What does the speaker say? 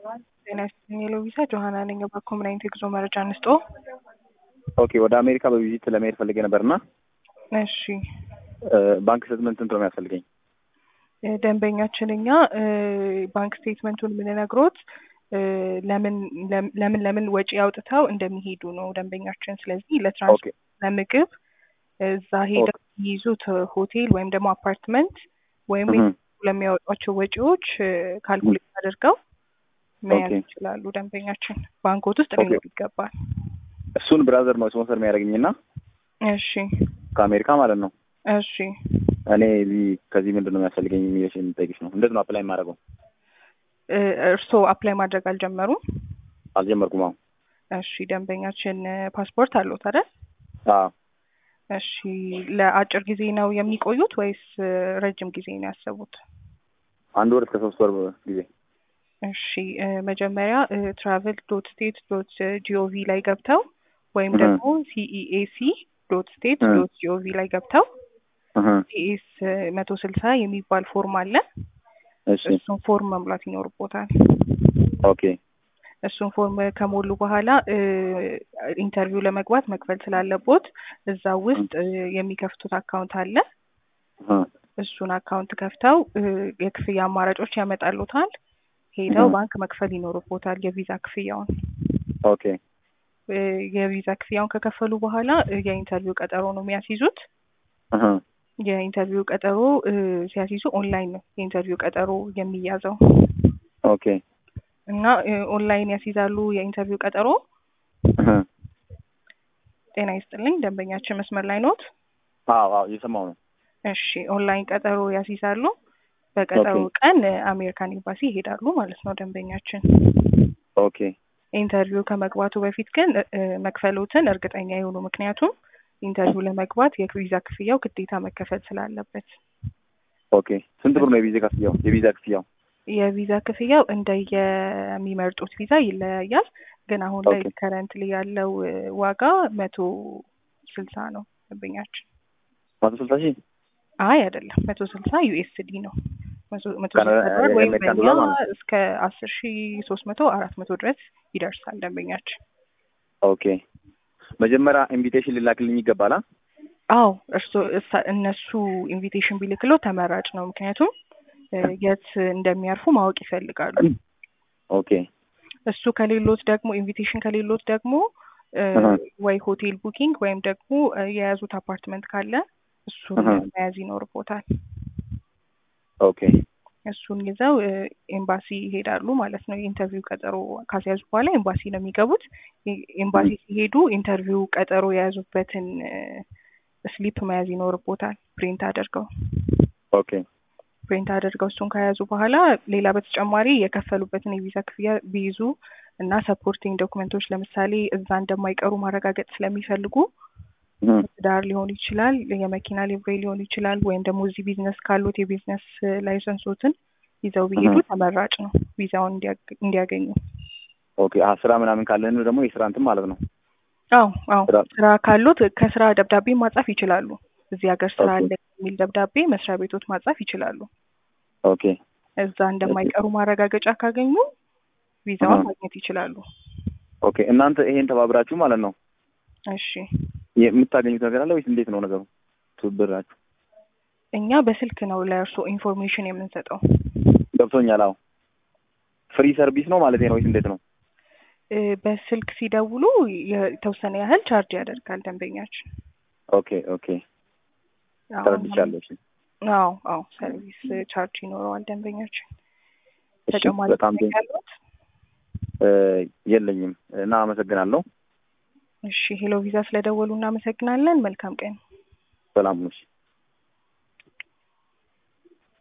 ጤና ይስጥልኝ ሎቪዛ ጆሃና ነኝ። በኮምናይት የጉዞ መረጃ እንስጦ። ኦኬ፣ ወደ አሜሪካ በቪዚት ለመሄድ ፈልጌ ነበርና እሺ፣ ባንክ ስቴትመንት ነው የሚያስፈልገኝ። ደንበኛችን እኛ ባንክ ስቴትመንቱን የምንነግሮት ለምን ወጪ አውጥተው እንደሚሄዱ ነው ደንበኛችን። ስለዚህ ለትራንስፖርት፣ ለምግብ እዛ ሄደው የሚይዙት ሆቴል ወይም ደግሞ አፓርትመንት ወይም ለሚያወጧቸው ወጪዎች ካልኩሌት አድርገው መያዝ ይችላሉ። ደንበኛችን ባንኮት ውስጥ ሊኖር ይገባል። እሱን ብራዘር ነው ስፖንሰር የሚያደርግኝና እሺ፣ ከአሜሪካ ማለት ነው። እሺ፣ እኔ ከዚህ ምንድን ነው የሚያስፈልገኝ ኢሚግሬሽን የምጠይቅሽ ነው። እንዴት ነው አፕላይ የማደርገው? እርስዎ አፕላይ ማድረግ አልጀመሩም? አልጀመርኩም። አሁን እሺ፣ ደንበኛችን ፓስፖርት አለዎት አይደል? አዎ። እሺ፣ ለአጭር ጊዜ ነው የሚቆዩት ወይስ ረጅም ጊዜ ነው ያሰቡት? 1 ወር እስከ 3 ወር ጊዜ። እሺ፣ መጀመሪያ travel.state.gov ላይ ገብተው ወይም ደግሞ CEAC.state.gov ላይ ገብተው CS 160 የሚባል ፎርም አለ። እሱን ፎርም መሙላት ይኖርቦታል። ኦኬ። እሱን ፎርም ከሞሉ በኋላ ኢንተርቪው ለመግባት መክፈል ስላለቦት እዛ ውስጥ የሚከፍቱት አካውንት አለ። እሱን አካውንት ከፍተው የክፍያ አማራጮች ያመጣሉታል። ሄደው ባንክ መክፈል ይኖርቦታል የቪዛ ክፍያውን። ኦኬ። የቪዛ ክፍያውን ከከፈሉ በኋላ የኢንተርቪው ቀጠሮ ነው የሚያስይዙት። የኢንተርቪው ቀጠሮ ሲያስይዙ ኦንላይን ነው የኢንተርቪው ቀጠሮ የሚያዘው። ኦኬ። እና ኦንላይን ያስይዛሉ የኢንተርቪው ቀጠሮ። ጤና ይስጥልኝ ደንበኛችን መስመር ላይ ኖት? አዎ፣ እየሰማሁ ነው። እሺ፣ ኦንላይን ቀጠሮ ያስይዛሉ። በቀጠሮ ቀን አሜሪካን ኤምባሲ ይሄዳሉ ማለት ነው ደንበኛችን። ኦኬ። ኢንተርቪው ከመግባቱ በፊት ግን መክፈሉትን እርግጠኛ የሆኑ፣ ምክንያቱም ኢንተርቪው ለመግባት የቪዛ ክፍያው ግዴታ መከፈል ስላለበት። ኦኬ። ስንት ብር ነው የቪዛ ክፍያው? የቪዛ ክፍያው እንደየሚመርጡት ቪዛ ይለያያል። ግን አሁን ላይ ከረንትሊ ያለው ዋጋ 160 ነው ደንበኛችን። 160 ሺህ? አይ አይደለም፣ 160 USD ነው። 160 ወይም በእኛ እስከ 10,300 400 ድረስ ይደርሳል ደንበኛችን። ኦኬ። መጀመሪያ ኢንቪቴሽን ሊላክልኝ ይገባል? አዎ፣ እነሱ ኢንቪቴሽን ቢልክሎ ተመራጭ ነው። ምክንያቱም የት እንደሚያርፉ ማወቅ ይፈልጋሉ። ኦኬ። እሱ ከሌሎት ደግሞ ኢንቪቴሽን ከሌሎት ደግሞ ወይ ሆቴል ቡኪንግ ወይም ደግሞ የያዙት አፓርትመንት ካለ እሱን መያዝ ይኖርቦታል። ኦኬ። እሱን ይዘው ኤምባሲ ይሄዳሉ ማለት ነው። የኢንተርቪው ቀጠሮ ካስያዙ በኋላ ኤምባሲ ነው የሚገቡት። ኤምባሲ ሲሄዱ ኢንተርቪው ቀጠሮ የያዙበትን ስሊፕ መያዝ ይኖርቦታል፣ ፕሪንት አድርገው። ኦኬ። ፕሪንት አድርገው እሱን ከያዙ በኋላ ሌላ በተጨማሪ የከፈሉበትን የቪዛ ክፍያ ቢይዙ እና ሰፖርቲንግ ዶክመንቶች፣ ለምሳሌ እዛ እንደማይቀሩ ማረጋገጥ ስለሚፈልጉ ትዳር ሊሆን ይችላል፣ የመኪና ሊብሬ ሊሆን ይችላል፣ ወይም ደግሞ እዚህ ቢዝነስ ካሉት የቢዝነስ ላይሰንሶትን ይዘው ቢሄዱ ተመራጭ ነው ቪዛውን እንዲያገኙ። ኦኬ። ስራ ምናምን ካለን ደግሞ የስራ እንትን ማለት ነው። አዎ፣ ስራ ካሉት ከስራ ደብዳቤ ማጻፍ ይችላሉ። እዚህ ሀገር ስራ አለ የሚል ደብዳቤ መስሪያ ቤቶች ማጻፍ ይችላሉ። ኦኬ። እዛ እንደማይቀሩ ማረጋገጫ ካገኙ ቪዛውን ማግኘት ይችላሉ። ኦኬ። እናንተ ይሄን ተባብራችሁ ማለት ነው? እሺ። የምታገኙት ነገር አለ ወይስ እንዴት ነው ነገሩ? ትብብራችሁ? እኛ በስልክ ነው ለእርስዎ ኢንፎርሜሽን የምንሰጠው። ገብቶኛል። አዎ። ፍሪ ሰርቪስ ነው ማለት ነው ወይስ እንዴት ነው? በስልክ ሲደውሉ የተወሰነ ያህል ቻርጅ ያደርጋል ደንበኛችን። ኦኬ። ተረድቻለሁ። አዎ፣ ሰርቪስ ቻርጅ ይኖረዋል ደንበኛችን። ተጨማሪ ያሉት? የለኝም እና አመሰግናለሁ። እሺ፣ ሄሎ ቪዛ ስለደወሉ እናመሰግናለን። መልካም ቀን። ሰላም ነሽ?